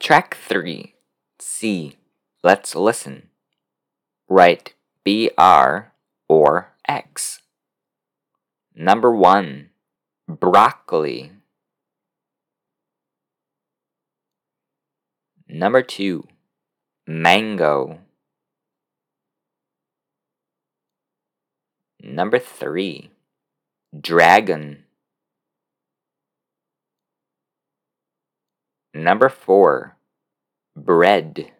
Track 3. C. Let's listen. Write BR or X. Number 1. Broccoli. Number 2. Mango. Number 3. Dragon. Number 4. Bread.